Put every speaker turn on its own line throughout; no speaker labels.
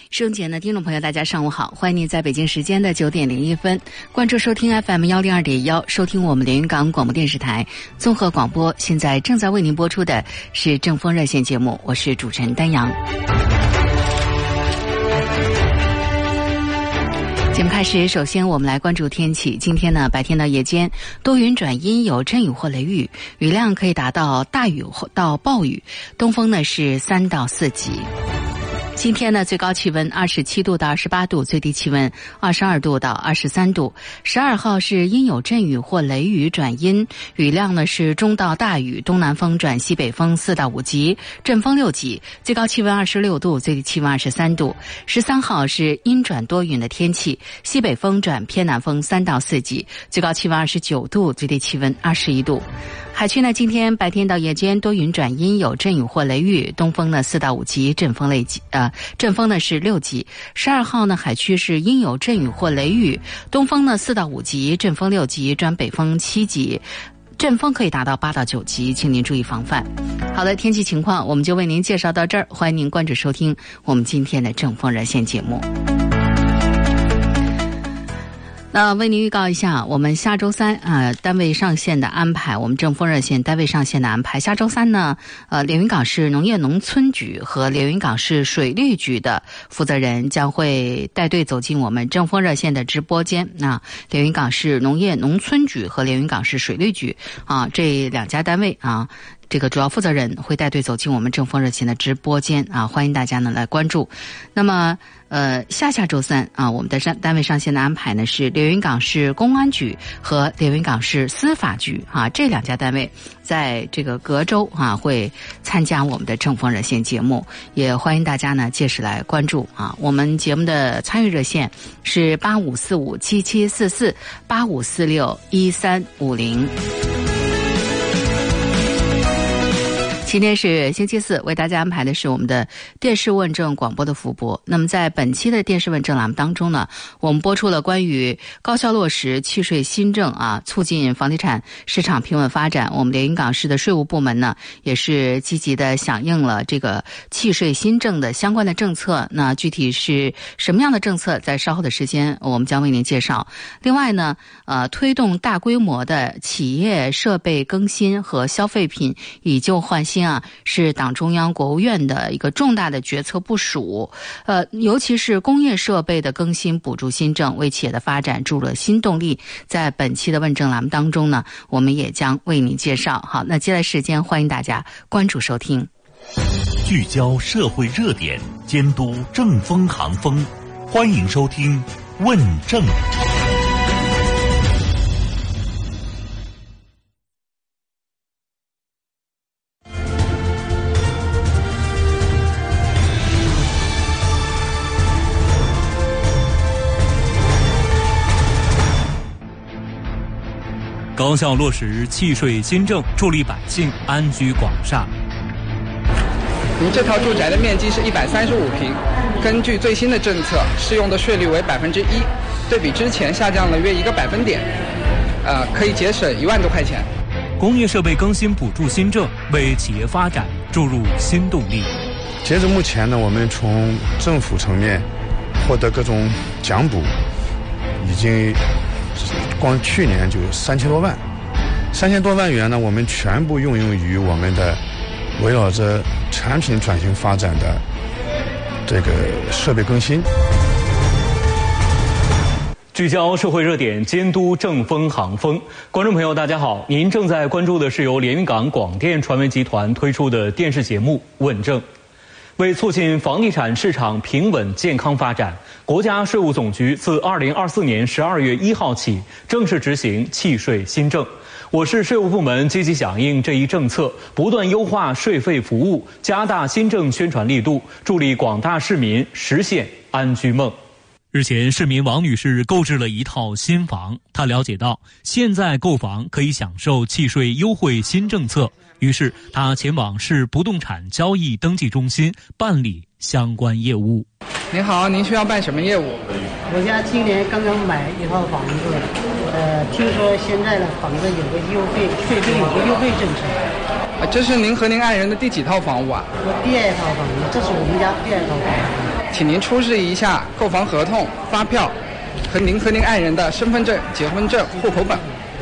收节的听众朋友大家上午好，欢迎您在北京时间的9点01分关注收听 FM102.1， 收听我们连云港广播电视台综合广播。现在正在为您播出的是正风热线节目，我是主持人丹阳。节目开始，首先我们来关注天气。今天呢，白天到夜间多云转阴，有阵雨或雷雨，雨量可以达到大雨到暴雨，东风呢是3到4级。今天呢，最高气温27度到28度，最低气温22度到23度。12号是阴有阵雨或雷雨转阴，雨量呢是中到大雨，东南风转西北风4到5级，阵风6级，最高气温26度，最低气温23度。13号是阴转多云的天气，西北风转偏南风3到4级，最高气温29度，最低气温21度。海区呢，今天白天到夜间多云转阴，有阵雨或雷雨，东风呢4到5级，阵风呢是6级。12号呢，海区是阴有阵雨或雷雨，东风呢4到5级，阵风6级转北风7级，阵风可以达到8到9级，请您注意防范。好的，天气情况我们就为您介绍到这儿，欢迎您关注收听我们今天的正风热线节目。那为您预告一下，我们下周三单位上线的安排，我们正风热线单位上线的安排。下周三呢，连云港市农业农村局和连云港市水利局的负责人将会带队走进我们正风热线的直播间。连云港市农业农村局和连云港市水利局这两家单位这个主要负责人会带队走进我们正风热线的直播间欢迎大家呢来关注。那么下周三我们的单位上线的安排呢是连云港市公安局和连云港市司法局这两家单位在这个隔周会参加我们的正风热线节目，也欢迎大家呢届时来关注我们节目的参与热线是85457744 85461350。今天是星期四，为大家安排的是我们的电视问政广播的复播。那么在本期的电视问政栏目当中呢，我们播出了关于高效落实契税新政促进房地产市场平稳发展。我们连云港市的税务部门呢，也是积极的响应了这个契税新政的相关的政策。那具体是什么样的政策，在稍后的时间我们将为您介绍。另外呢，推动大规模的企业设备更新和消费品以旧换新是党中央国务院的一个重大的决策部署，尤其是工业设备的更新补助新政为企业的发展注入了新动力。在本期的问政栏目当中呢，我们也将为您介绍。好，那接下来时间欢迎大家关注收听，
聚焦社会热点，监督政风行风，欢迎收听问政。
高效落实契税新政，助力百姓安居广厦。
您这套住宅的面积是135平，根据最新的政策，适用的税率为1%，对比之前下降了约1个百分点，可以节省1万多块钱。
工业设备更新补助新政为企业发展注入新动力。
截至目前呢，我们从政府层面获得各种奖补，已经光去年就3000多万，3000多万元呢，我们全部用于我们的围绕着产品转型发展的这个设备更新。
聚焦社会热点，监督政风行风。观众朋友大家好，您正在关注的是由连云港广电传媒集团推出的电视节目《问政》。为促进房地产市场平稳健康发展，国家税务总局自2024年12月1号起正式执行契税新政。我市税务部门积极响应这一政策，不断优化税费服务，加大新政宣传力度，助力广大市民实现安居梦。日前，市民王女士购置了一套新房，她了解到现在购房可以享受契税优惠新政策，于是她前往市不动产交易登记中心办理相关业务。
您好，您需要办什么业务？
我家今年刚刚买一套房子，听说现在的房子有个优惠，税费有个优惠政策。
这是您和您爱人的第几套房屋啊？
我第2套房子，这是我们家第2套房子。
请您出示一下购房合同、发票和您爱人的身份证、结婚证、户口本。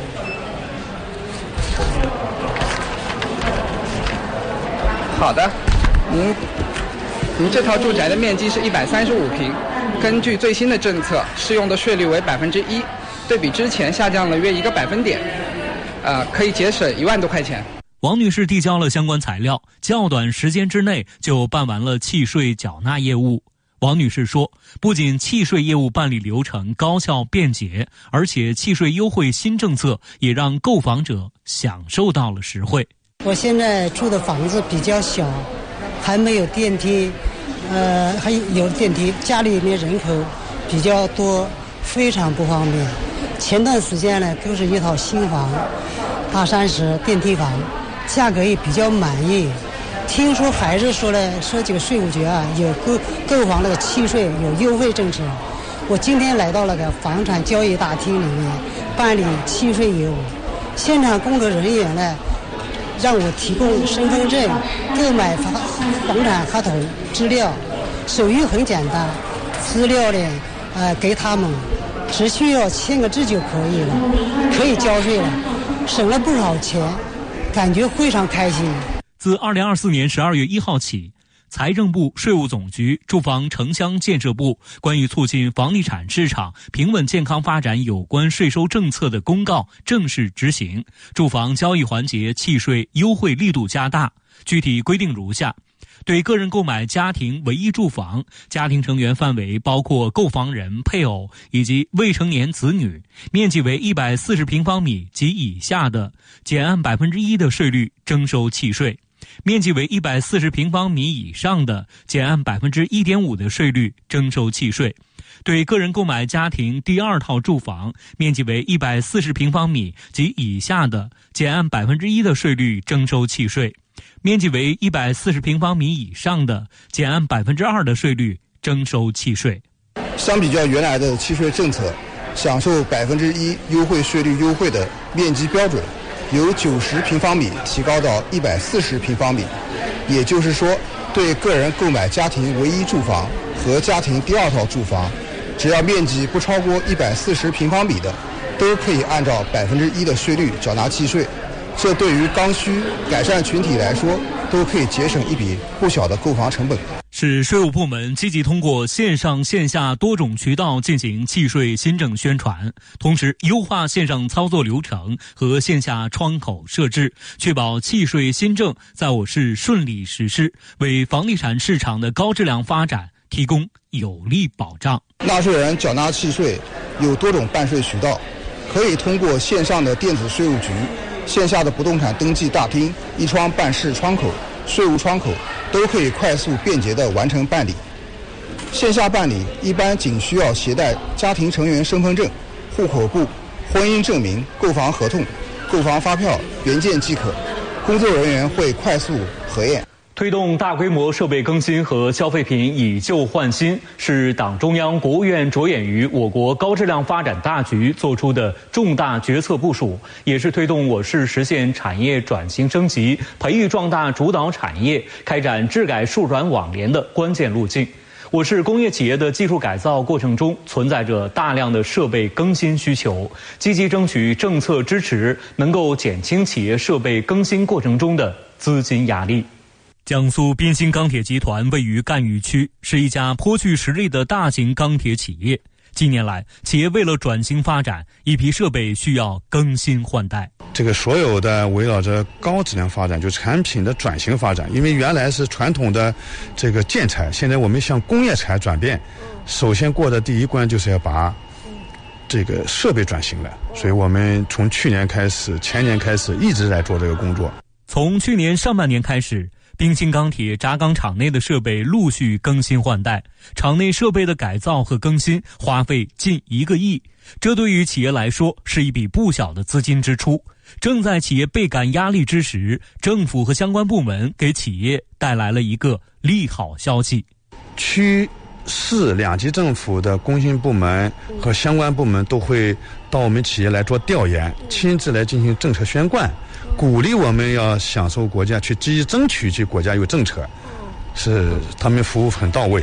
好的，您这套住宅的面积是135平，根据最新的政策，适用的税率为1%，对比之前下降了约1个百分点，可以节省1万多块钱。
王女士递交了相关材料，较短时间之内就办完了契税缴纳业务。王女士说，不仅契税业务办理流程高效便捷，而且契税优惠新政策也让购房者享受到了实惠。
我现在住的房子比较小，还没有电梯，还有电梯，家里面人口比较多，非常不方便。前段时间呢，都是一套新房，大30电梯房，价格也比较满意。听说还是说这个税务局有购房那个契税有优惠政策。我今天来到了个房产交易大厅里面办理契税业务，现场工作人员呢让我提供身份证、购买房产合同资料，手续很简单，资料呢给他们，只需要签个字就可以了，可以交税了，省了不少钱，感觉非常开心。
自2024年12月1号起，财政部、税务总局、住房城乡建设部关于促进房地产市场平稳健康发展有关税收政策的公告正式执行，住房交易环节契税优惠力度加大。具体规定如下：对个人购买家庭唯一住房，家庭成员范围包括购房人、配偶以及未成年子女，面积为140平方米及以下的，减按1%的税率征收契税；面积为140平方米以上的，减按1.5%的税率征收契税。对个人购买家庭第二套住房，面积为140平方米及以下的，减按1%的税率征收契税；面积为140平方米以上的，减按2%的税率征收契税。
相比较原来的契税政策，享受1%优惠税率优惠的面积标准由90平方米提高到140平方米，也就是说，对个人购买家庭唯一住房和家庭第二套住房，只要面积不超过140平方米的，都可以按照1%的税率缴纳契税。这对于刚需改善群体来说，都可以节省一笔不小的购房成本。
是税务部门积极通过线上线下多种渠道进行契税新政宣传，同时优化线上操作流程和线下窗口设置，确保契税新政在我市顺利实施，为房地产市场的高质量发展提供有力保障。
纳税人缴纳契税有多种办税渠道，可以通过线上的电子税务局、线下的不动产登记大厅、一窗办事窗口、税务窗口，都可以快速便捷地完成办理。线下办理一般仅需要携带家庭成员身份证、户口簿、婚姻证明、购房合同、购房发票原件即可，工作人员会快速核验。
推动大规模设备更新和消费品以旧换新，是党中央、国务院着眼于我国高质量发展大局作出的重大决策部署，也是推动我市实现产业转型升级、培育壮大主导产业、开展治改数软网联的关键路径。我市工业企业的技术改造过程中存在着大量的设备更新需求，积极争取政策支持，能够减轻企业设备更新过程中的资金压力。江苏滨鑫钢铁集团位于赣榆区，是一家颇具实力的大型钢铁企业。近年来，企业为了转型发展，一批设备需要更新换代。
这个所有的围绕着高质量发展，就产品的转型发展。因为原来是传统的这个建材，现在我们向工业材转变，首先过的第一关就是要把这个设备转型了。所以我们从去年开始、前年开始一直在做这个工作。
从去年上半年开始，滨鑫钢铁轧钢厂内的设备陆续更新换代，厂内设备的改造和更新花费近1个亿，这对于企业来说是一笔不小的资金支出。正在企业倍感压力之时，政府和相关部门给企业带来了一个利好消息。
区市两级政府的工信部门和相关部门都会到我们企业来做调研，亲自来进行政策宣贯，鼓励我们要享受国家，去积极争取去国家有政策，是他们服务很到位。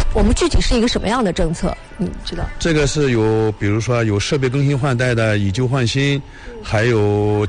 我们具体是一个什么样的政策？你知道？
这个是有，比如说有设备更新换代的以旧换新，还有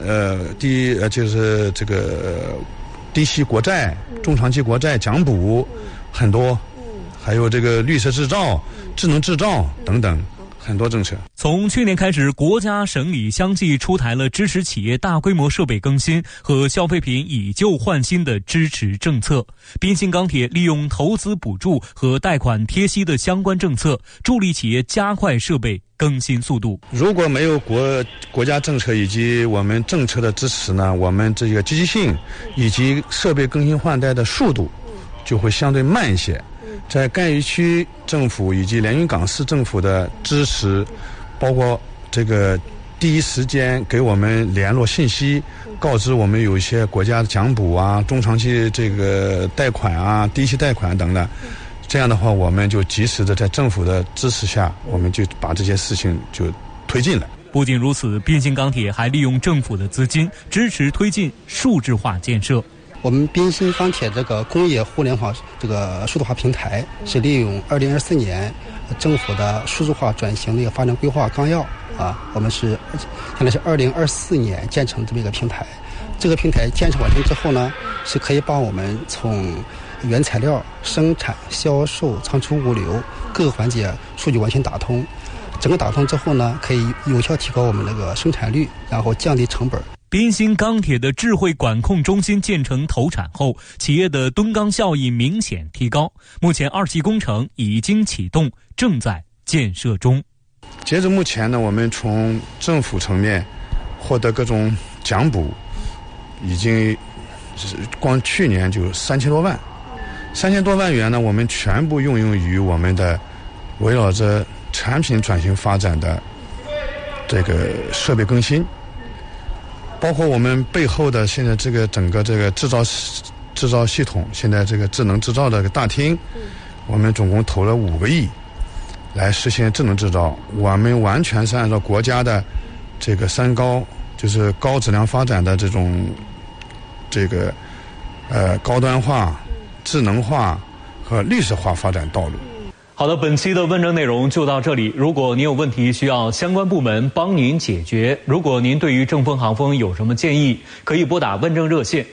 就是这个低息国债、中长期国债奖补很多，还有这个绿色制造、智能制造等等。很多政策。
从去年开始，国家省里相继出台了支持企业大规模设备更新和消费品以旧换新的支持政策。滨鑫钢铁利用投资补助和贷款贴息的相关政策，助力企业加快设备更新速度。
如果没有国家政策以及我们政策的支持呢，我们这个积极性以及设备更新换代的速度就会相对慢一些。在赣榆区政府以及连云港市政府的支持，包括这个第一时间给我们联络信息，告知我们有一些国家的奖补啊、中长期这个贷款啊、低息贷款等等，这样的话我们就及时的在政府的支持下，我们就把这些事情就推进了。
不仅如此，滨鑫钢铁还利用政府的资金支持推进数字化建设。
我们滨鑫钢铁这个工业互联网这个数字化平台是利用2024年政府的数字化转型的一个发展规划纲要啊，我们是现在是2024年建成这么一个平台。这个平台建成完成之后呢，是可以帮我们从原材料、生产、销售、仓储物流各个环节数据完全打通。整个打通之后呢，可以有效提高我们这个生产率，然后降低成本。
滨鑫钢铁的智慧管控中心建成投产后，企业的吨钢效益明显提高。目前2期工程已经启动，正在建设中。
截至目前呢，我们从政府层面获得各种奖补，已经光去年就3000多万，3000多万元呢，我们全部用于我们的围绕着产品转型发展的这个设备更新。包括我们背后的现在这个整个这个制造系统，现在这个智能制造的大厅，我们总共投了5个亿来实现智能制造。我们完全是按照国家的这个3高，就是高质量发展的这种这个高端化、智能化和绿色化发展道路。
好的，本期的问政内容就到这里。如果您有问题需要相关部门帮您解决，如果您对于正风航风有什么建议，可以拨打问政热线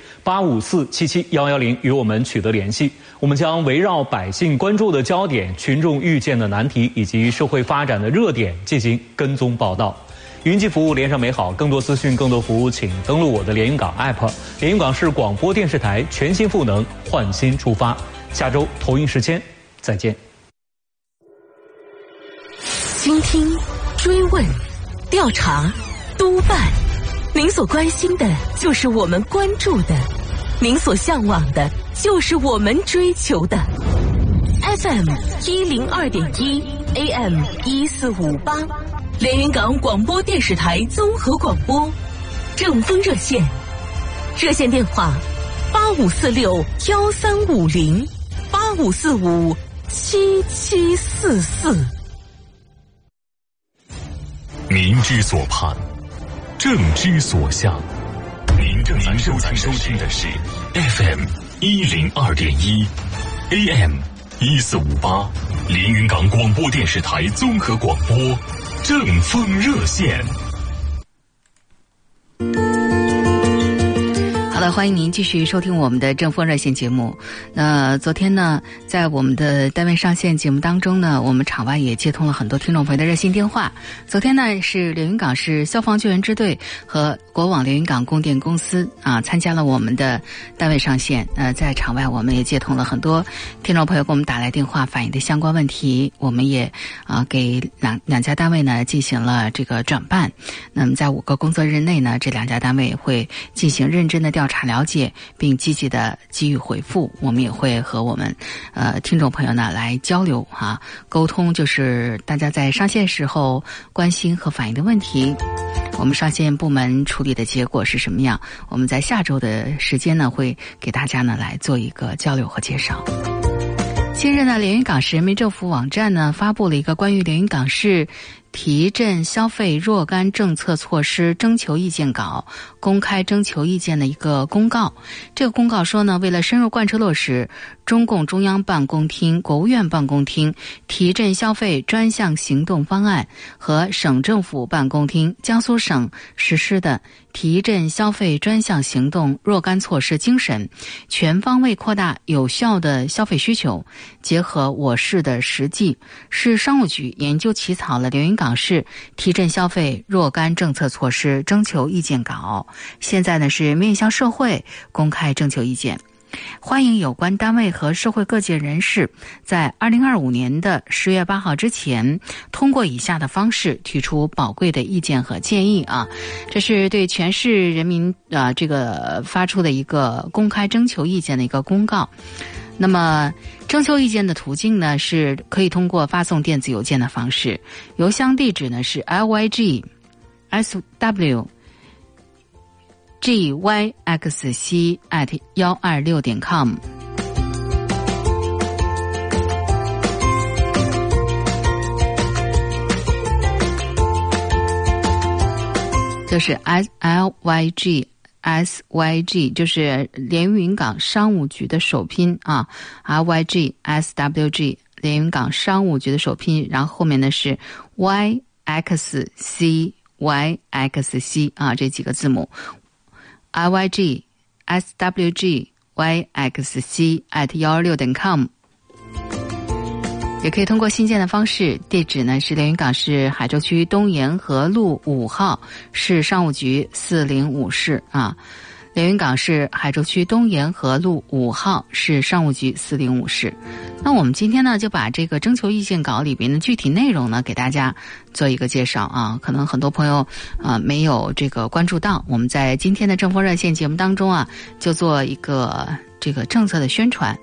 854771110与我们取得联系。我们将围绕百姓关注的焦点、群众遇见的难题以及社会发展的热点进行跟踪报道。云集服务，连上美好，更多资讯、更多服务，请登录我的连云港 App。连云港是广播电视台全新赋能，焕新出发。下周同一时间再见。
倾听、追问、调查、督办，您所关心的就是我们关注的，您所向往的就是我们追求的。FM 102.1 AM 1458，连云港广播电视台综合广播，正风热线，热线电话85461350 85457744。
民之所盼，政之所向。您正在收听的是 FM 102.1 AM 1458连云港广播电视台综合广播正风热线。
好的，欢迎您继续收听我们的正风热线节目。那昨天呢，在我们的单位上线节目当中呢，我们场外也接通了很多听众朋友的热线电话。昨天呢，是连云港市消防救援支队和国网连云港供电公司参加了我们的单位上线。在场外我们也接通了很多听众朋友给我们打来电话反映的相关问题，我们也给两家单位呢进行了这个转办。那么在5个工作日内呢，这2家单位会进行认真的调查了解，并积极的给予回复。我们也会和我们听众朋友呢来交流沟通，就是大家在上线时候关心和反映的问题，我们上线部门处理的结果是什么样，我们在下周的时间呢会给大家呢来做一个交流和介绍。近日呢，连云港市人民政府网站呢发布了一个关于连云港市提振消费若干政策措施征求意见稿公开征求意见的一个公告。这个公告说呢，为了深入贯彻落实中共中央办公厅、国务院办公厅提振消费专项行动方案和省政府办公厅、江苏省实施的提振消费专项行动若干措施精神，全方位扩大有效的消费需求，结合我市的实际，市商务局研究起草了连云港市提振消费若干政策措施征求意见稿，现在呢是面向社会公开征求意见。欢迎有关单位和社会各界人士在2025年的10月8号之前，通过以下的方式提出宝贵的意见和建议啊。这是对全市人民这个发出的一个公开征求意见的一个公告。那么征求意见的途径呢，是可以通过发送电子邮件的方式，邮箱地址呢是 lygsc@126.com。就是 SYG 就是连云港商务局的首拼啊 ，RYGSWG 连云港商务局的首拼，然后后面呢是 YXC 啊，这几个字母 RYGSWG YXC@126.com。也可以通过信件的方式，地址呢是连云港市海州区东沿河路5号，市商务局405室啊。连云港市海州区东沿河路5号，市商务局405室。那我们今天呢，就把这个征求意见稿里边的具体内容呢，给大家做一个介绍啊。可能很多朋友没有这个关注到，我们在今天的正风热线节目当中啊，就做一个这个政策的宣传。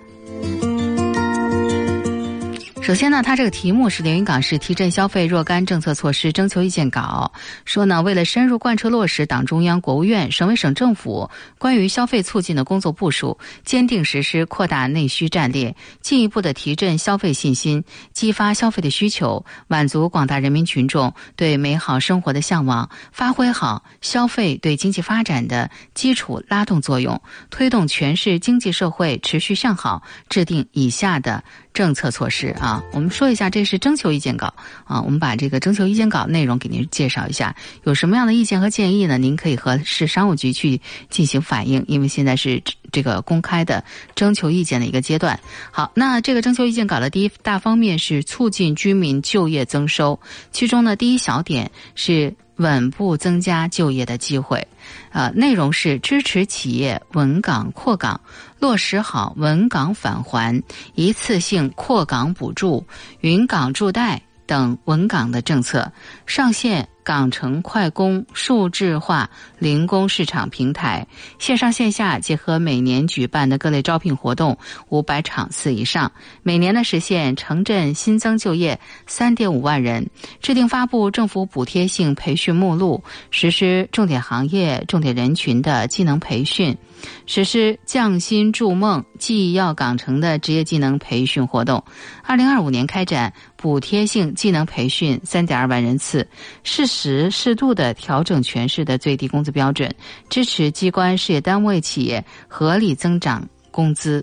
首先呢，它这个题目是连云港市提振消费若干政策措施征求意见稿，说呢，为了深入贯彻落实党中央、国务院、省委省政府关于消费促进的工作部署，坚定实施扩大内需战略，进一步的提振消费信心，激发消费的需求，满足广大人民群众对美好生活的向往，发挥好消费对经济发展的基础拉动作用，推动全市经济社会持续向好，制定以下的政策措施啊。我们说一下，这是征求意见稿啊。我们把这个征求意见稿内容给您介绍一下，有什么样的意见和建议呢？您可以和市商务局去进行反映，因为现在是这个公开的征求意见的一个阶段。好，那这个征求意见稿的第一大方面是促进居民就业增收，其中呢第一小点是稳步增加就业的机会，内容是支持企业稳岗扩岗，落实好稳岗返还、一次性扩岗补助、云岗助贷等稳岗的政策，上线港城快工数字化零工市场平台，线上线下结合每年举办的各类招聘活动500场次以上，每年呢实现城镇新增就业3.5万人，制定发布政府补贴性培训目录，实施重点行业、重点人群的技能培训，实施匠心筑梦技要港城的职业技能培训活动。2025年开展补贴性技能培训3.2万人次，适时适度地调整全市的最低工资标准，支持机关事业单位企业合理增长工资。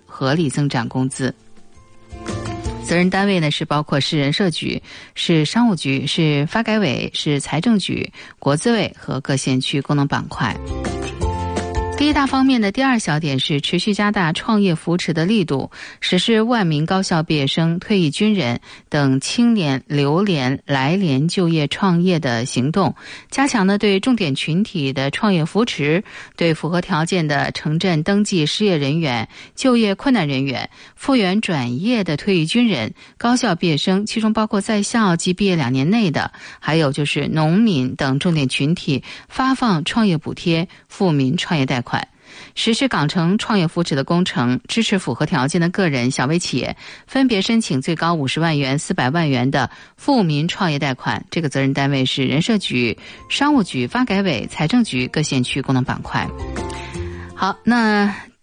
责任单位呢是包括市人社局、市商务局、市发改委、市财政局、国资委和各县区功能板块。第一大方面的第二小点是持续加大创业扶持的力度，实施万名高校毕业生、退役军人等青年留连来连就业创业的行动，加强呢对重点群体的创业扶持，对符合条件的城镇登记失业人员、就业困难人员、复员转业的退役军人、高校毕业生，其中包括在校及毕业2年内的，还有就是农民等重点群体发放创业补贴、富民创业贷款。实施港城创业扶持的工程，支持符合条件的个人小微企业分别申请最高50万元、400万元的富民创业贷款。这个责任单位是人社局、商务局、发改委、财政局各县区功能板块。好，那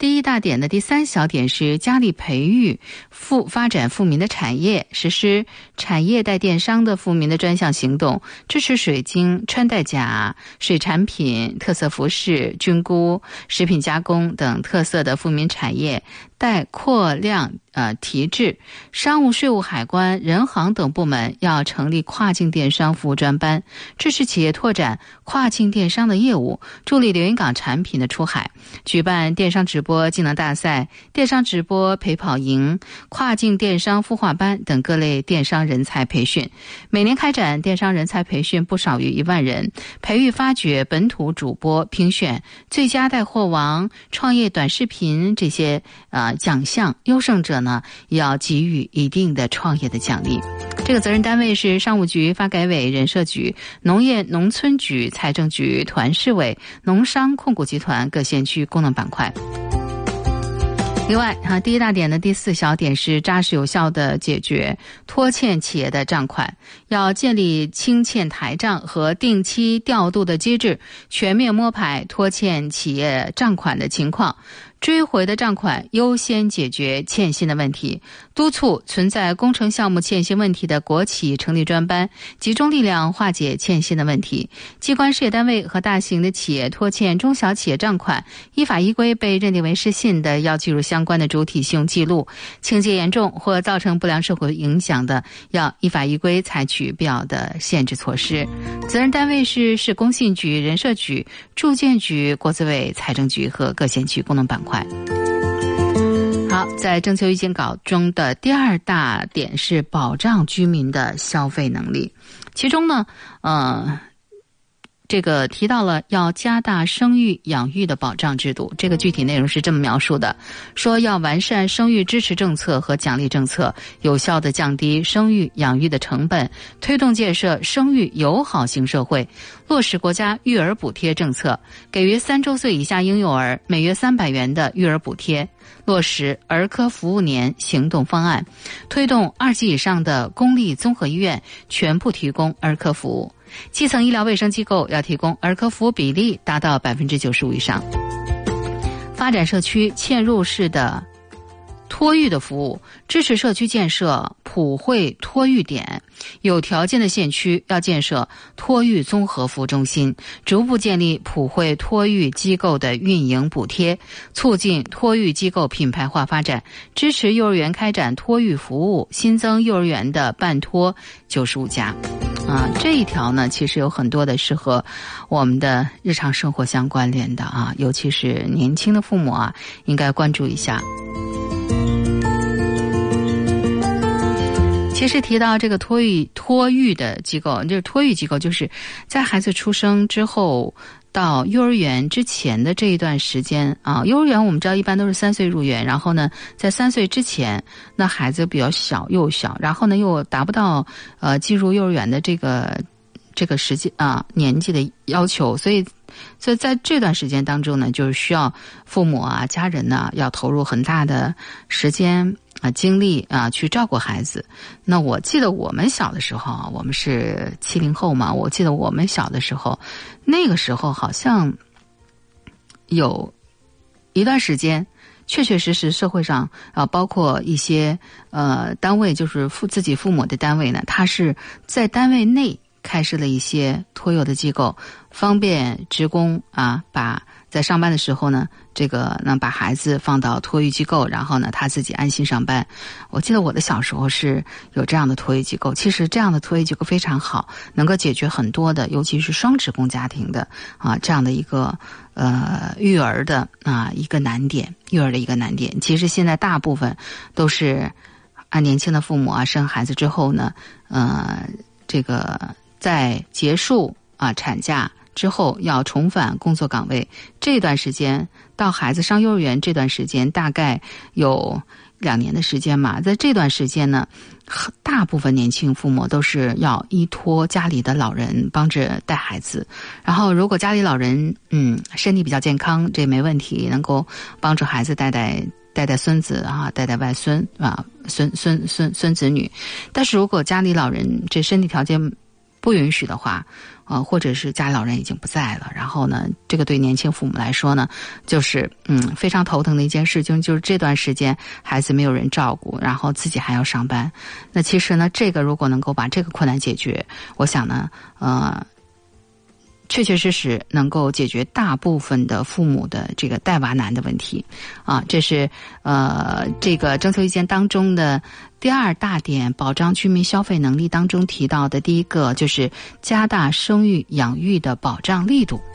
第一大点的第3小点是加力培育发展富民的产业，实施产业带电商的富民的专项行动，支持水晶、穿戴甲、水产品、特色服饰、菌菇、食品加工等特色的富民产业待扩量提质。商务、税务、海关、人行等部门要成立跨境电商服务专班，支持企业拓展跨境电商的业务，助力连云港产品的出海。举办电商直播技能大赛、电商直播陪跑营、跨境电商孵化班等各类电商人才培训。每年开展电商人才培训不少于1万人，培育发掘本土主播，评选最佳带货王、创业短视频这些奖项，优胜者呢也要给予一定的创业的奖励。这个责任单位是商务局、发改委、人社局、农业农村局、财政局、团市委、农商控股集团各县区功能板块。另外第一大点的第4小点是扎实有效的解决拖欠企业的账款，要建立清欠台账和定期调度的机制，全面摸排拖欠企业账款的情况，追回的账款优先解决欠薪的问题，督促存在工程项目欠薪问题的国企成立专班，集中力量化解欠薪的问题。机关事业单位和大型的企业拖欠中小企业账款，依法依规被认定为失信的，要记入相关的主体信用记录；情节严重或造成不良社会影响的，要依法依规采取必要的限制措施。责任单位是市工信局、人社局、住建局、国资委、财政局和各县区功能板块。好，在征求意见稿中的第2大点是保障居民的消费能力，其中呢这个提到了要加大生育养育的保障制度。这个具体内容是这么描述的，说要完善生育支持政策和奖励政策，有效地降低生育养育的成本，推动建设生育友好型社会，落实国家育儿补贴政策，给予3周岁以下婴幼儿每月300元的育儿补贴，落实儿科服务年行动方案，推动2级以上的公立综合医院全部提供儿科服务，基层医疗卫生机构要提供儿科服务比例达到95%以上，发展社区嵌入式的托育的服务，支持社区建设普惠托育点，有条件的县区要建设托育综合服务中心，逐步建立普惠托育机构的运营补贴，促进托育机构品牌化发展，支持幼儿园开展托育服务，新增幼儿园的办托95家。这一条呢，其实有很多的是和我们的日常生活相关联的尤其是年轻的父母应该关注一下。其实提到这个托育的机构，就是托育机构，就是在孩子出生之后到幼儿园之前的这一段时间幼儿园我们知道一般都是3岁入园，然后呢在3岁之前，那孩子比较幼小，然后呢又达不到进入幼儿园的这个时间年纪的要求，所以在这段时间当中呢，就是需要父母家人呢要投入很大的时间精力去照顾孩子。那我记得我们小的时候我们是70后嘛，我记得我们小的时候，那个时候好像有一段时间确确实实社会上包括一些单位，就是自己父母的单位呢，他是在单位内开设了一些托幼的机构，方便职工把在上班的时候呢，把孩子放到托育机构，然后呢他自己安心上班。我记得我的小时候是有这样的托育机构，其实这样的托育机构非常好，能够解决很多的，尤其是双职工家庭的这样的一个育儿的一个难点，育儿的一个难点。其实现在大部分都是年轻的父母生孩子之后呢，在结束产假之后要重返工作岗位，这段时间到孩子上幼儿园这段时间大概有2年的时间嘛，在这段时间呢，大部分年轻父母都是要依托家里的老人帮着带孩子，然后如果家里老人身体比较健康，这没问题，能够帮助孩子带孙子带外孙孙子女。但是如果家里老人这身体条件不允许的话，或者是家里老人已经不在了，然后呢，这个对年轻父母来说呢，就是非常头疼的一件事情，就是这段时间孩子没有人照顾，然后自己还要上班。那其实呢，这个如果能够把这个困难解决，我想呢，确确实实能够解决大部分的父母的这个带娃难的问题啊。这是这个政策意见当中的第二大点，保障居民消费能力当中提到的第一个，就是加大生育养育的保障力度。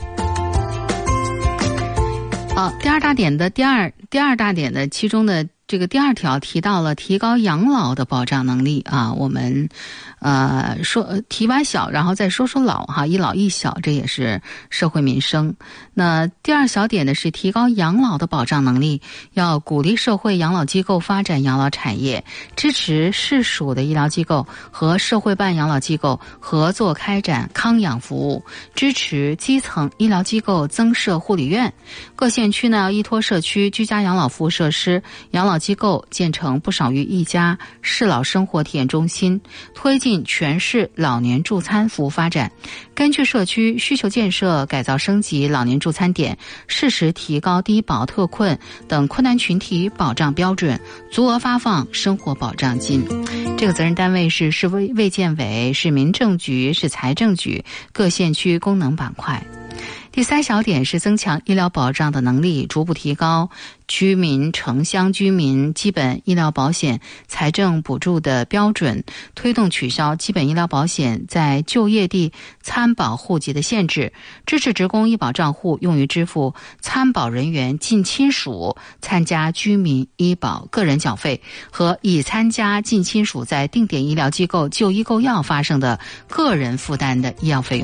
第二大点的第二大点的其中的这个第二条提到了提高养老的保障能力啊。我们说提完小，然后再说说老哈，一老一小，这也是社会民生。那第二小点呢是提高养老的保障能力，要鼓励社会养老机构发展养老产业，支持市属的医疗机构和社会办养老机构合作开展康养服务，支持基层医疗机构增设护理院。各县区呢要依托社区居家养老服务设施、养老机构建成不少于1家适老生活体验中心，推进全市老年助餐服务发展，根据社区需求建设改造升级老年助餐点，适时提高低保特困等困难群体保障标准，足额发放生活保障金。这个责任单位是市卫健委、是民政局、是财政局各县区功能板块。第三小点是增强医疗保障的能力，逐步提高城乡居民基本医疗保险财政补助的标准，推动取消基本医疗保险在就业地参保户籍的限制，支持职工医保账户用于支付参保人员近亲属参加居民医保个人缴费和已参加近亲属在定点医疗机构就医购药发生的个人负担的医药费用。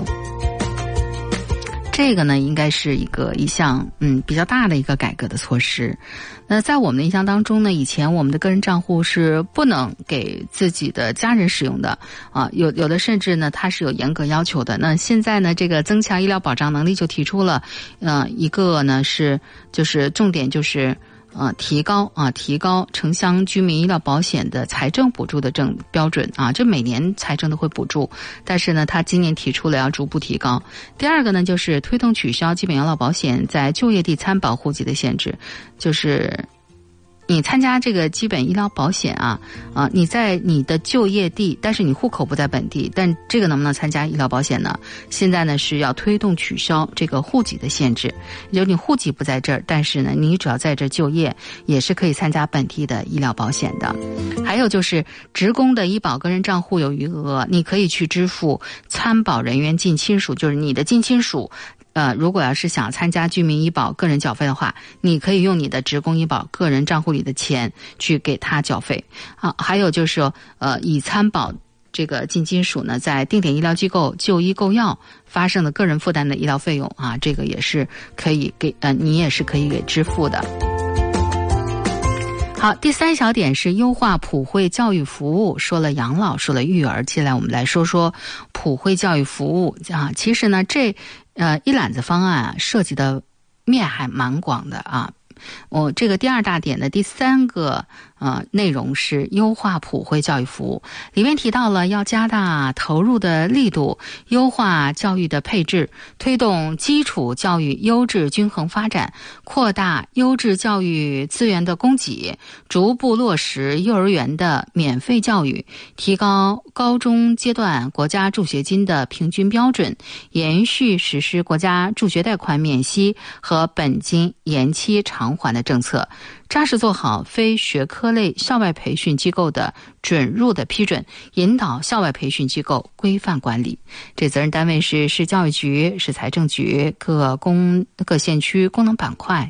这个呢，应该是一项比较大的一个改革的措施。那在我们的印象当中呢，以前我们的个人账户是不能给自己的家人使用的啊，有的甚至呢，它是有严格要求的。那现在呢，这个增强医疗保障能力就提出了，一个呢就是重点就是提高城乡居民医疗保险的财政补助的标准啊，这每年财政都会补助，但是呢，他今年提出了要逐步提高。第二个呢，就是推动取消基本养老保险在就业地参保户籍的限制，就是你参加这个基本医疗保险你在你的就业地，但是你户口不在本地，但这个能不能参加医疗保险呢？现在呢是要推动取消这个户籍的限制，也就是你户籍不在这儿，但是呢你只要在这儿就业，也是可以参加本地的医疗保险的。还有就是职工的医保个人账户有余额，你可以去支付参保人员近亲属，就是你的近亲属如果要是想参加居民医保个人缴费的话，你可以用你的职工医保个人账户里的钱去给他缴费还有就是说已参保这个近亲属呢，在定点医疗机构就医购药发生的个人负担的医疗费用这个也是可以给你也是可以给支付的。好，第三小点是优化普惠教育服务。说了养老，说了育儿，接下来我们来说说普惠教育服务其实呢，这一揽子方案涉及的面还蛮广的这个第二大点的第三个内容是优化普惠教育服务，里面提到了要加大投入的力度，优化教育的配置，推动基础教育优质均衡发展，扩大优质教育资源的供给，逐步落实幼儿园的免费教育，提高高中阶段国家助学金的平均标准，延续实施国家助学贷款免息和本金延期偿还的政策，扎实做好非学科类校外培训机构的准入的批准，引导校外培训机构规范管理。这责任单位是市教育局、市财政局各县区功能板块。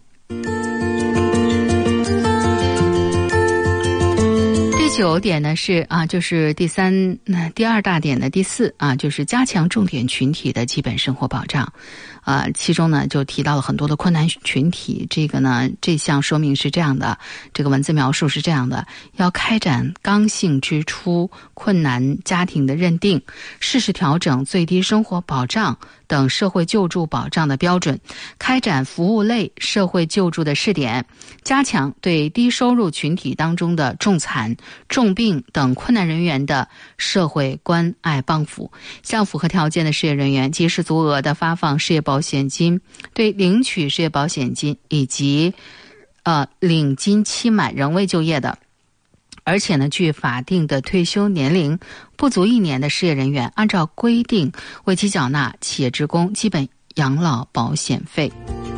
第9点呢是就是第二大点的第4就是加强重点群体的基本生活保障。其中呢就提到了很多的困难群体，这个呢这项说明是这样的，这个文字描述是这样的：要开展刚性支出困难家庭的认定，适时调整最低生活保障等社会救助保障的标准，开展服务类社会救助的试点，加强对低收入群体当中的重残、 重病等困难人员的社会关爱帮扶，向符合条件的失业人员及时足额的发放失业保险金，对领取失业保险金以及领金期满仍未就业的，而且呢距法定的退休年龄不足1年的失业人员，按照规定为其缴纳企业职工基本养老保险费。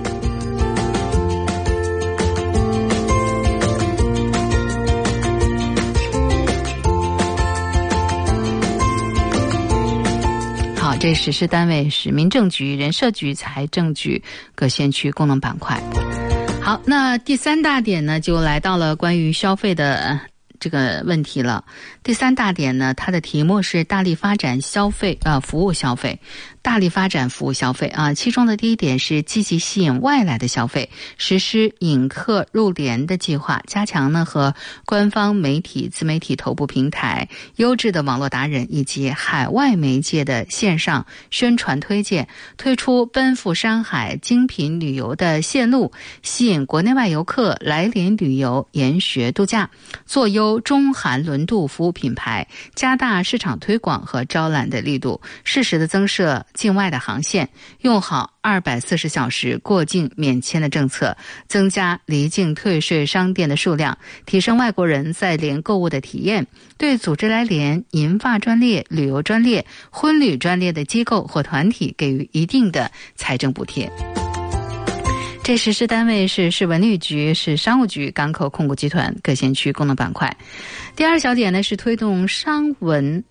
好，这实施单位是民政局、人社局、财政局各县区功能板块。好，那第3大点呢，就来到了关于消费的这个问题了。第3大点呢，它的题目是大力发展消费服务消费。大力发展服务消费其中的第1点是积极吸引外来的消费，实施引客入联的计划，加强呢和官方媒体、自媒体头部平台、优质的网络达人以及海外媒介的线上宣传推荐，推出奔赴山海精品旅游的线路，吸引国内外游客来联旅游、研学度假，做优中韩轮渡服务品牌，加大市场推广和招揽的力度，适时的增设境外的航线，用好240小时过境免签的政策，增加离境退税商店的数量，提升外国人在联购物的体验，对组织来联银发专列、旅游专列、婚旅专列的机构或团体给予一定的财政补贴。这实施单位是文旅局、是商务局、港口控股集团各县区功能板块。第2小点呢是推动商文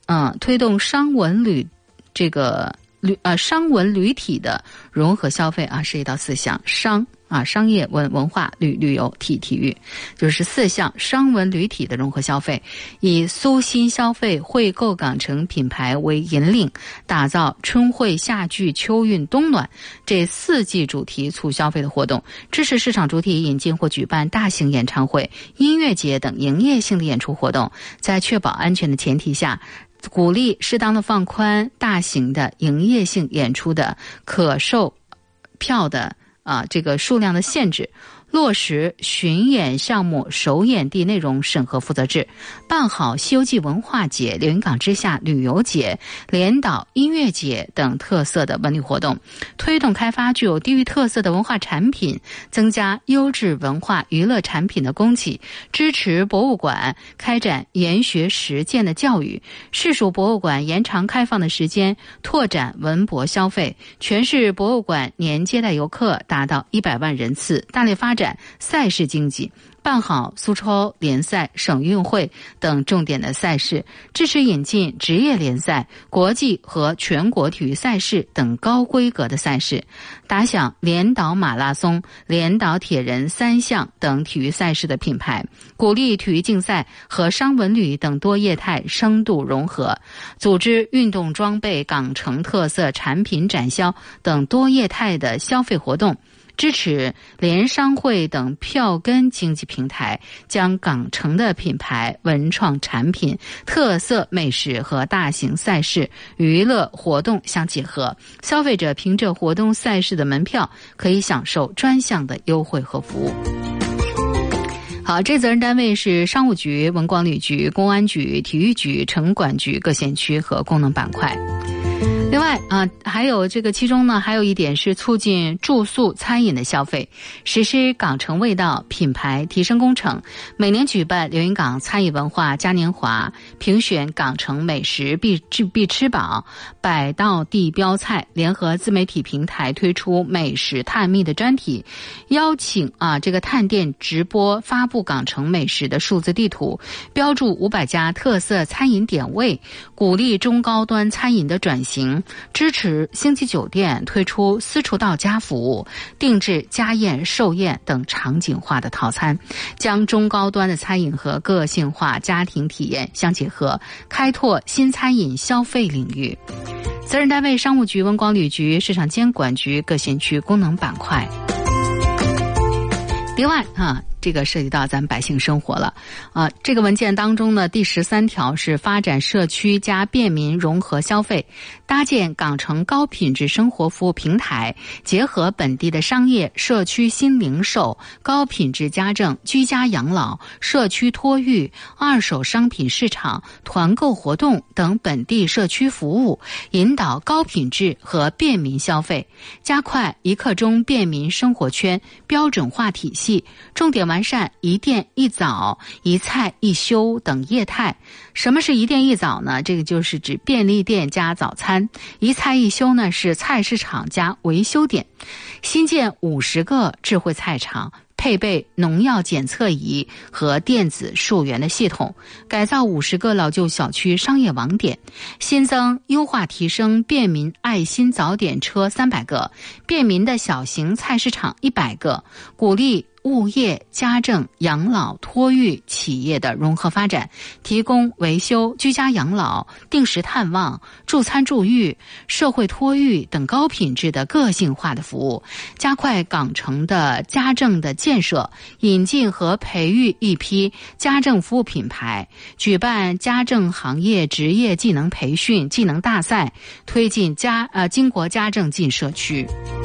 旅商文旅体的融合消费涉及到4项，商业文化旅游体育，就是4项商文旅体的融合消费，以苏新消费会购港城品牌为引领，打造春荟夏聚秋韵冬暖这4季主题促消费的活动，支持市场主体引进或举办大型演唱会、音乐节等营业性的演出活动，在确保安全的前提下，鼓励适当的放宽大型的营业性演出的可售票的这个数量的限制，落实巡演项目首演地内容审核负责制，办好西游记文化节、连云港之夏旅游节、连岛音乐节等特色的文旅活动，推动开发具有地域特色的文化产品，增加优质文化娱乐产品的供给，支持博物馆开展研学实践的教育，市属博物馆延长开放的时间，拓展文博消费，全市博物馆年接待游客达到100万人次，大力发展赛事经济，办好苏超联赛、省运会等重点的赛事，支持引进职业联赛、国际和全国体育赛事等高规格的赛事，打响连岛马拉松、连岛铁人3项等体育赛事的品牌，鼓励体育竞赛和商文旅等多业态深度融合，组织运动装备、港城特色产品展销等多业态的消费活动，支持联商会等票根经济平台，将港城的品牌、文创产品、特色美食和大型赛事、娱乐活动相结合，消费者凭着活动赛事的门票可以享受专项的优惠和服务。好，这责任单位是商务局、文广旅局、公安局、体育局、城管局各县区和功能板块。另外还有这个其中呢，还有一点是促进住宿餐饮的消费，实施港城味道品牌提升工程，每年举办连云港餐饮文化嘉年华，评选港城美食必吃榜、100道地标菜，联合自媒体平台推出美食探秘的专题，邀请这个探店直播发布港城美食的数字地图，标注500家特色餐饮点位，鼓励中高端餐饮的转型，支持星级酒店推出私厨到家服务，定制家宴、寿宴等场景化的套餐，将中高端的餐饮和个性化家庭体验相结合，开拓新餐饮消费领域。责任单位商务局、文广旅局、市场监管局各县区功能板块。另外这个涉及到咱们百姓生活了。这个文件当中呢，第13条是发展社区加便民融合消费，搭建港城高品质生活服务平台，结合本地的商业、社区新零售、高品质家政、居家养老、社区托育、二手商品市场、团购活动等本地社区服务，引导高品质和便民消费，加快一刻钟便民生活圈标准化体系，重点完善一店一早、一菜一休等业态。什么是一店一早呢？这个就是指便利店加早餐。一菜一休呢是菜市场加维修点。新建50个智慧菜场，配备农药检测仪和电子溯源的系统，改造50个老旧小区商业网点，新增优化提升便民爱心早点车300个，便民的小型菜市场100个，鼓励物业、家政、养老、托育企业的融合发展，提供维修、居家养老、定时探望、助餐助育、社会托育等高品质的个性化的服务，加快港城的家政的建设，引进和培育一批家政服务品牌，举办家政行业职业技能培训、技能大赛，推进经国家政进社区。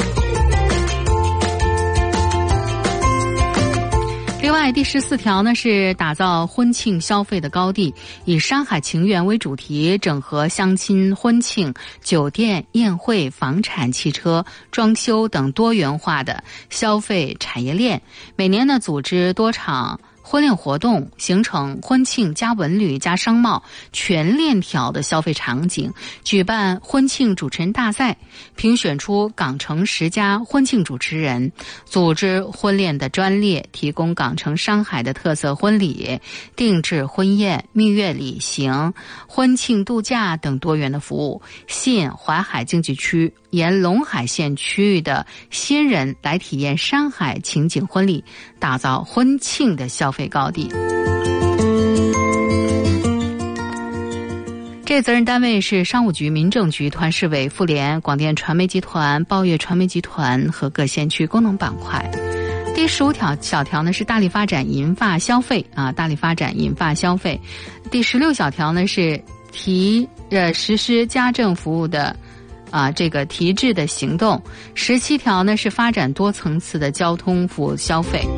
另外，第14条呢是打造婚庆消费的高地，以山海情缘为主题，整合相亲、婚庆、酒店、宴会、房产、汽车、装修等多元化的消费产业链。每年呢组织多场婚恋活动，形成婚庆加文旅加商贸全链条的消费场景，举办婚庆主持人大赛，评选出港城10家婚庆主持人，组织婚恋的专列，提供港城山海的特色婚礼、定制婚宴、蜜月旅行、婚庆度假等多元的服务，吸引淮海经济区沿陇海线区域的新人来体验山海情景婚礼，打造婚庆的消费高地。这责任单位是商务局、民政局、团市委、妇联、广电传媒集团、报业传媒集团和各县区功能板块。第15小条呢是大力发展银发消费大力发展银发消费。第16小条呢是实施家政服务的这个提质的行动。17条呢是发展多层次的交通服务消费。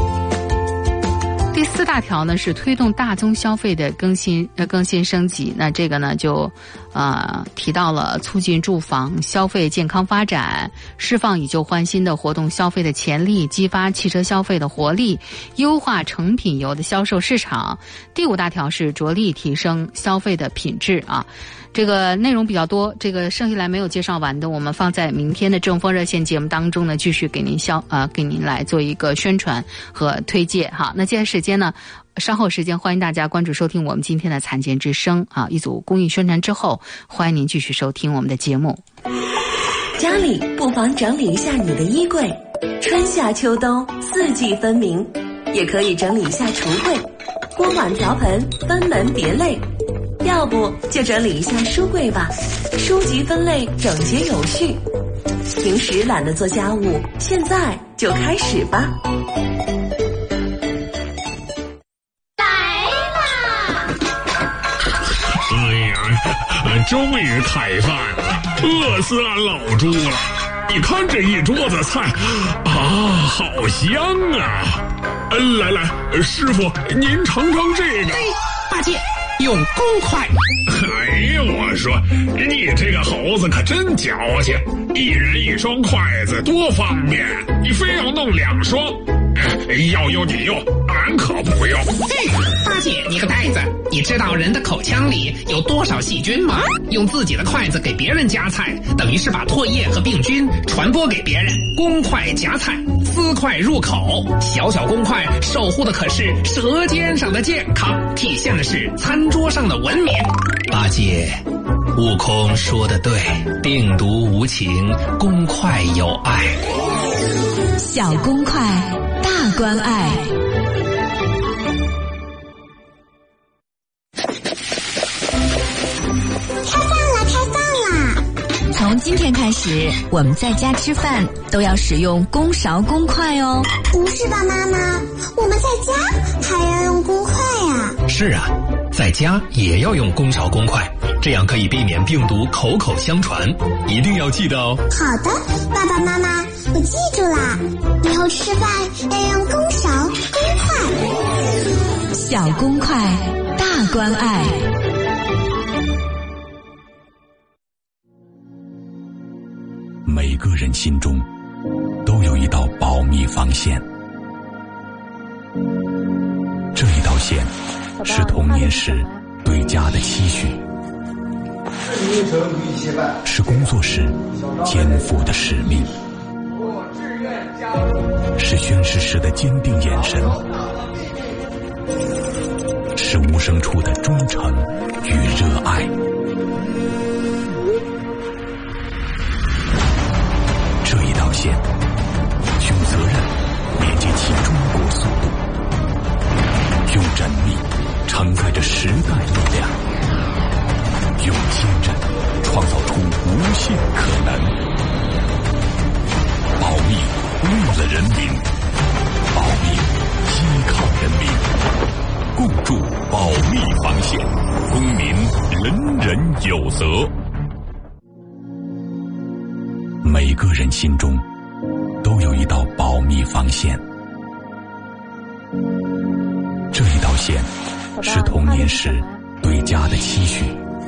第4大条呢是推动大宗消费的更新升级。那这个呢就提到了促进住房消费健康发展，释放以旧换新的活动消费的潜力，激发汽车消费的活力，优化成品油的销售市场。第5大条是着力提升消费的品质这个内容比较多，这个剩下来没有介绍完的，我们放在明天的正风热线节目当中呢，继续给您来做一个宣传和推介那接下来时间呢，稍后时间欢迎大家关注收听我们今天的残健之声一组公益宣传之后，欢迎您继续收听我们的节目。
家里不妨整理一下你的衣柜，春夏秋冬4季分明，也可以整理一下橱柜，锅碗瓢盆分门别类。要不就整理一下书柜吧，书籍分类整洁有序。平时懒得做家务，现在就开始吧。
来啦！
终于开饭了，饿死俺老猪了！你看这一桌子菜，好香啊！来，师傅您尝尝这个。
大姐。用公筷。
哎呀，我说你这个猴子可真矫情，一人1双筷子多方便，你非要弄2双。要用你用，俺可不用。
大姐你个呆子，你知道人的口腔里有多少细菌吗？用自己的筷子给别人夹菜，等于是把唾液和病菌传播给别人。公筷夹菜，私筷入口，小小公筷守护的可是舌尖上的健康，体现的是餐桌上的文明。
八戒，悟空说的对，病毒无情，公筷有爱。
小公筷，大关爱。
开饭了！从今
今天开始，我们在家吃饭都要使用公勺公筷哦。
不是吧，妈妈？我们在家还要用公筷呀？
是啊，在家也要用公勺公筷，这样可以避免病毒口口相传。一定要记得哦。
好的，爸爸妈妈，我记住啦。以后吃饭要用公勺公筷。
小公筷，大关爱。
每个人心中都有一道保密防线，这一道线是童年时对家的期许，是工作时肩负的使命，是宣誓时的坚定眼神，是无声处的忠诚与热爱。这一道线，用责任连接起中国速度，用缜密承载着时代力量，用坚韧创造出无限可能。保密为了人民，保密依靠人民，共筑保密防线，公民人人有责。每个人心中都有一道保密防线，这一道线是童年时对家的期许，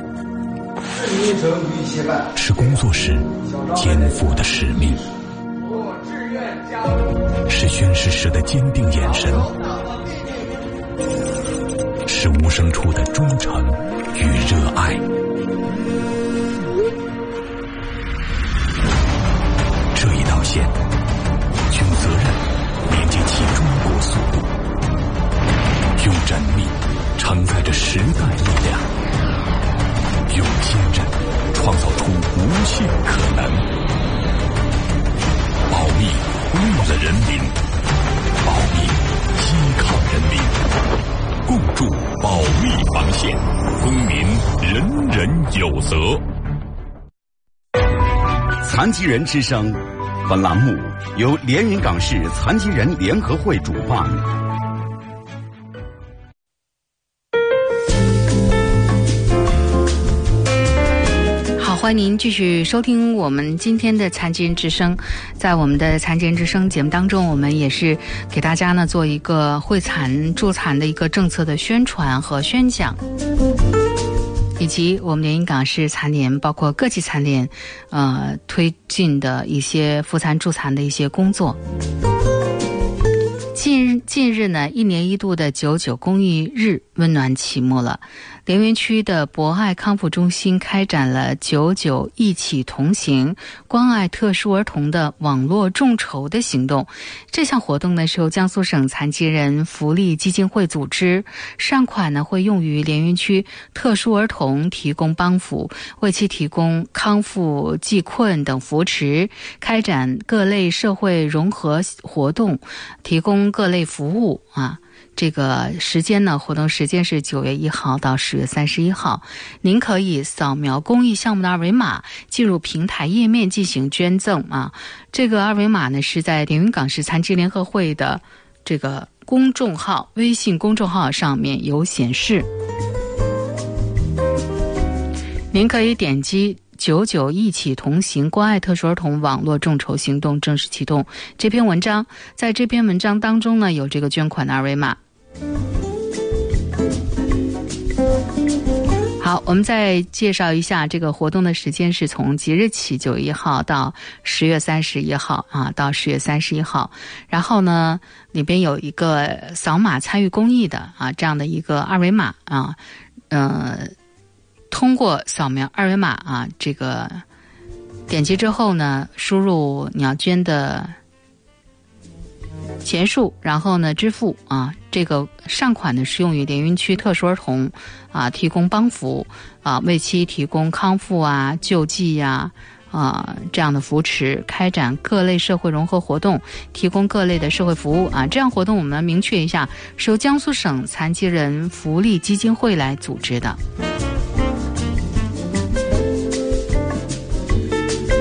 是工作时肩负的使命，是宣誓时的坚定眼神，是无声处的忠诚与热爱。这一道线，用责任连接起中国速度，用缜密承载着时代力量，用坚韧创造出无限可能。保密为了人民，保密依靠人民，共筑保密防线，公民人人有责。
残疾人之声，本栏目由连云港市残疾人联合会主办。
好，欢迎您继续收听我们今天的残疾人之声。在我们的残疾人之声节目当中，我们也是给大家呢做一个惠残助残的一个政策的宣传和宣讲，以及我们连云港市残联包括各级残联推进的一些扶残助残的一些工作。近日呢，1年1度的99公益日温暖启幕了。连云区的博爱康复中心开展了99一起同行关爱特殊儿童的网络众筹的行动。这项活动呢是由江苏省残疾人福利基金会组织，善款呢会用于连云区特殊儿童提供帮扶，为其提供康复济困等扶持，开展各类社会融合活动，提供各类服务啊。这个时间呢，活动时间是9月1号到10月31号。您可以扫描公益项目的二维码，进入平台页面进行捐赠啊。这个二维码呢是在连云港市残疾联合会的这个公众号、微信公众号上面有显示。您可以点击99一起同行关爱特殊儿童网络众筹行动正式启动这篇文章，在这篇文章当中呢有这个捐款的二维码。好，我们再介绍一下这个活动的时间是从即日起9月1号到10月31号啊，到10月31号。然后呢，里边有一个扫码参与公益的啊这样的一个二维码啊，通过扫描二维码啊，这个点击之后呢，输入你要捐的钱数，然后呢支付啊，这个善款呢是用于连云区特殊儿童啊提供帮扶啊，为其提供康复啊、救济呀这样的扶持，开展各类社会融合活动，提供各类的社会服务啊。这样活动我们明确一下，是由江苏省残疾人福利基金会来组织的。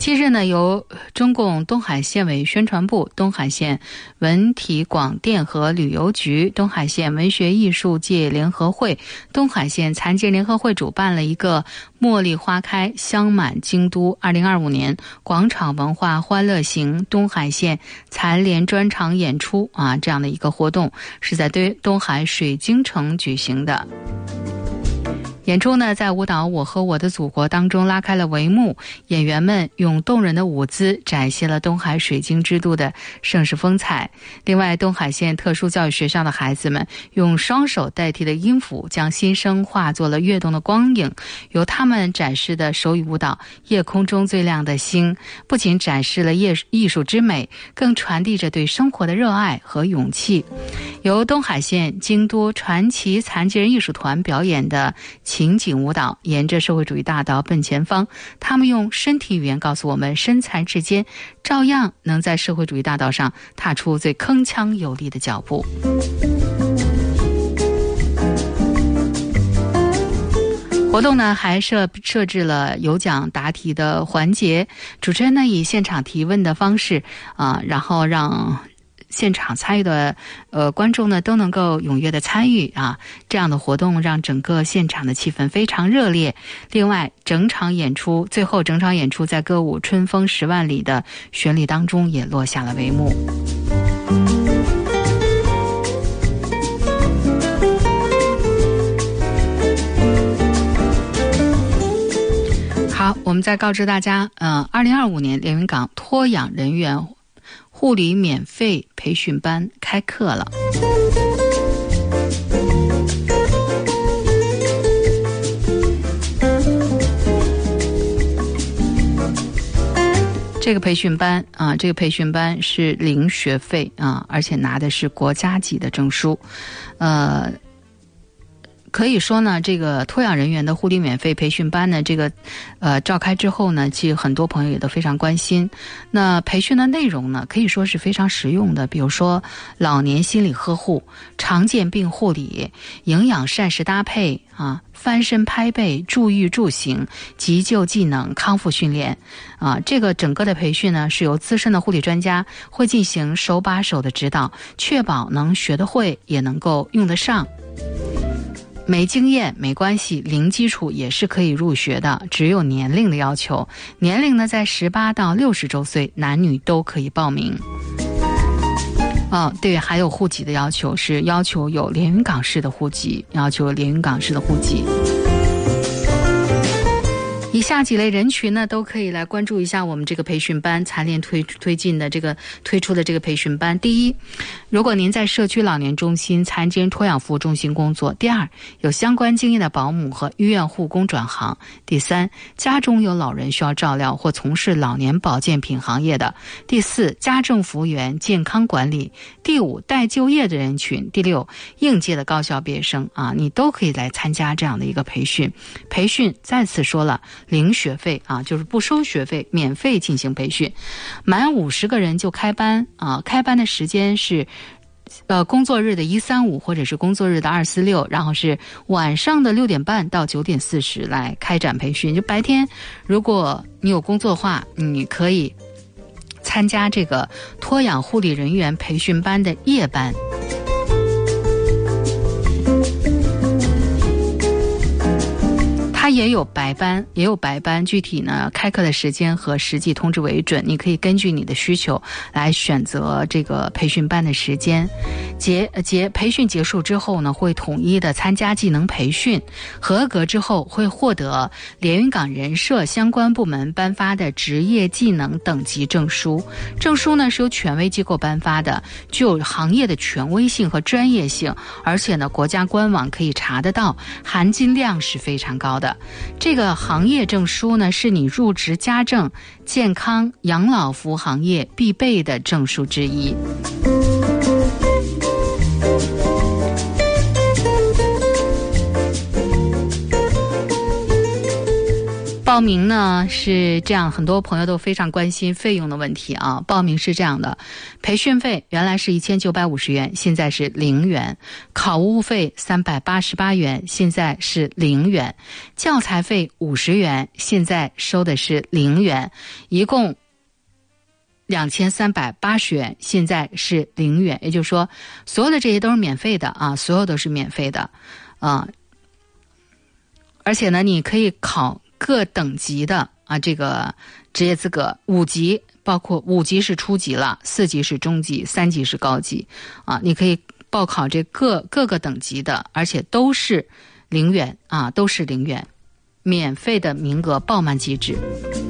近日呢，由中共东海县委宣传部、东海县文体广电和旅游局、东海县文学艺术界联合会、东海县残疾人联合会主办了一个茉莉花开香满京都2025年广场文化欢乐行东海县残联专场演出这样的一个活动，是在东海水晶城举行的。演出呢，在舞蹈《我和我的祖国》当中拉开了帷幕，演员们用动人的舞姿展现了东海水晶之都的盛世风采。另外，东海县特殊教育学校的孩子们用双手代替的音符，将心声化作了跃动的光影。由他们展示的手语舞蹈《夜空中最亮的星》，不仅展示了艺术之美，更传递着对生活的热爱和勇气。由东海县京都传奇残疾人艺术团表演的情景舞蹈，沿着社会主义大道奔前方，他们用身体语言告诉我们，身残志坚照样能在社会主义大道上踏出最铿锵有力的脚步。活动呢还设置了有奖答题的环节，主持人呢以现场提问的方式然后让现场参与的观众呢都能够踊跃的参与这样的活动让整个现场的气氛非常热烈。另外最后整场演出在歌舞《春风10万里》的旋律当中也落下了帷幕。好，我们再告知大家2025年连云港托养人员护理免费培训班开课了。这个培训班是零学费而且拿的是国家级的证书。可以说呢，这个托养人员的护理免费培训班呢，召开之后呢，其实很多朋友也都非常关心。那培训的内容呢，可以说是非常实用的，比如说老年心理呵护、常见病护理、营养膳食搭配翻身拍背、助育助行、急救技能、康复训练这个整个的培训呢，是由资深的护理专家会进行手把手的指导，确保能学得会，也能够用得上。没经验没关系，零基础也是可以入学的，只有年龄的要求。年龄呢在18到60周岁，男女都可以报名。对，还有户籍的要求是要求有连云港市的户籍，以下几类人群呢，都可以来关注一下我们这个培训班，残联推出的这个培训班。第一，如果您在社区老年中心、残疾人托养服务中心工作；第二，有相关经验的保姆和医院护工转行；第三，家中有老人需要照料或从事老年保健品行业的；第四，家政服务员、健康管理；第五，待就业的人群；第六，应届的高校毕业生你都可以来参加这样的一个培训。培训再次说了，零学费就是不收学费，免费进行培训。满50个人就开班开班的时间是工作日的135或者是工作日的246，然后是晚上的6点半到9点40来开展培训。就白天如果你有工作的话，你可以参加这个托养护理人员培训班的夜班。它也有白班，具体呢开课的时间和实际通知为准，你可以根据你的需求来选择这个培训班的时间。培训结束之后呢，会统一的参加技能培训，合格之后会获得连云港人社相关部门颁发的职业技能等级证书。证书呢是由权威机构颁发的，具有行业的权威性和专业性，而且呢国家官网可以查得到，含金量是非常高的。这个行业证书呢，是你入职家政、健康、养老服务行业必备的证书之一。 报名呢是这样，很多朋友都非常关心费用的问题啊。报名是这样的，培训费原来是1950元，现在是0元；考务费388元，现在是0元；教材费50元，现在收的是0元，一共2380元，现在是0元。也就是说，所有的这些都是免费的啊，所有都是免费的啊。而且呢，你可以考各等级的啊这个职业资格，5级，包括5级是初级了，4级是中级，3级是高级啊。你可以报考这各个等级的，而且都是0元啊，都是0元，免费的名额爆满机制。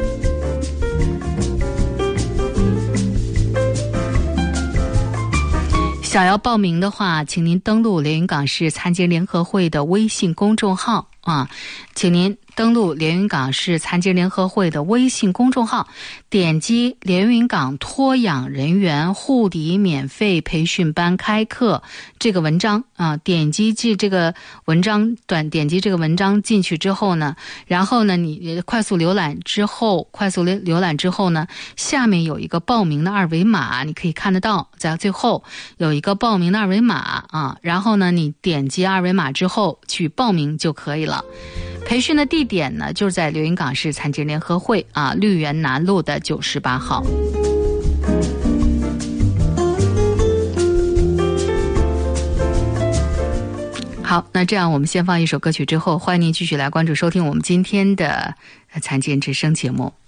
想要报名的话，请您登录连云港市残疾人联合会的微信公众号啊，请您登录连云港市残疾人联合会的微信公众号，点击连云港托养人员护理免费培训班开课这个文章啊，点击这个文章进去之后呢，然后呢你快速浏览之后呢，下面有一个报名的二维码，你可以看得到，在最后有一个报名的二维码啊，然后呢你点击二维码之后去报名就可以了。培训的地点呢，就是在连云港市残疾人联合会啊，绿园南路的98号。好，那这样我们先放一首歌曲之后，欢迎您继续来关注收听我们今天的残疾人之声节目。